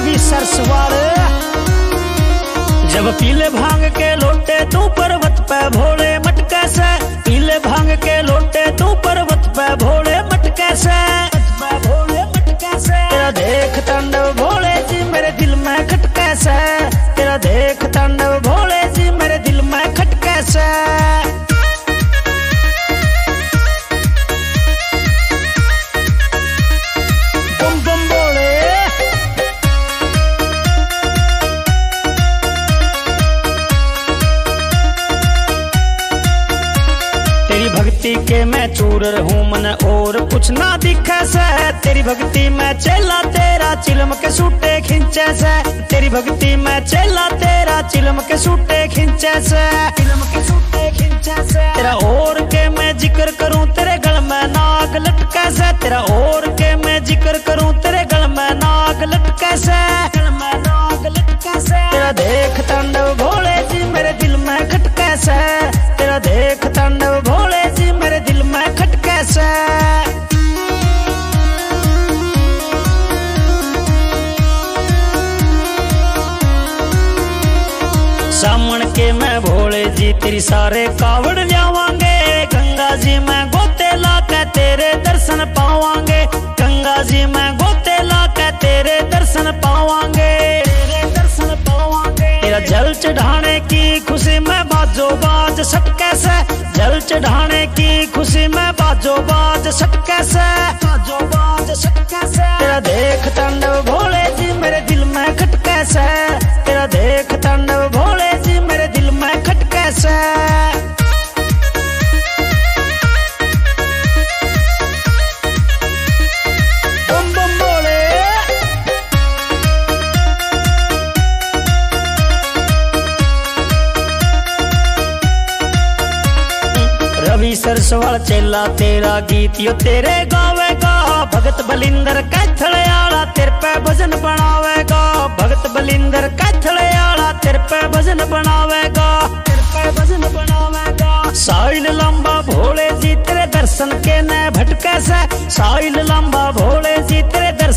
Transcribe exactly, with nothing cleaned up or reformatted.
रवि सरसवाल। जब पीले भांग के लोटे तू पर्वत पे भोले मटके से, पीले भांग के लोटे तू पर्वत पे भोले मटके से, भोले मटके से। तेरा देख तांडव भोले जी मेरे दिल में खटके से, तेरा देख तांडव भोले जी मेरे दिल में खटके से। बम बम भोले। तेरी भक्ति के मैं चूर रहूं मन और कुछ ना दिखे से, तेरी भक्ति में चेला तेरा चिलम के सूटे खिंचे से, तेरी भक्ति में चेला तेरा चिलम के सूटे खिंचे से, चिलम के सूटे खिंचे से। तेरा और के मैं जिक्र करूं तेरे गल में नाग लटके से, तेरा और के मैं जिक्र करूं तेरे गल में नाग लटके से, गल में नाग लटके से। तेरा देख तांडव भोले जी मेरे दिल में खटके से, तेरा देख तांडव भोले जी मेरे दिल में खटके से। सामन के मैं भोले जी तेरी सारे कावड़ लियावांगे, गंगा जी मैं गोते लाके तेरे दर्शन पावांगे, गंगा जी मैं गोते लाके तेरे दर्शन पावांगे, तेरे दर्शन पावांगे। तेरा जल चढ़ाने की खुशी में बाजो बाज सटके से, जल चढ़ाने की खुशी में बाजो बाज सटके से, बाजो बाज सटके से। तेरा देख तांडव भोले जी मेरे दिल में खटके से, तेरा देख तांडव भोले जी मेरे दिल में खटके से। बम बम भोले। रवि सरसवाल चेला तेरा गीत यो तेरे गावेगा, भगत बलिंदर कैथले आला तेरे पे भजन बनावेगा, भगत बलिंदर कैथले आला तेरे पे भजन बनावेगा, तेरे पे भजन बनावेगा। साइल लंबा भोले जी तेरे दर्शन के न भटके से, साइल लंबा भोले जी तेरे दर्शन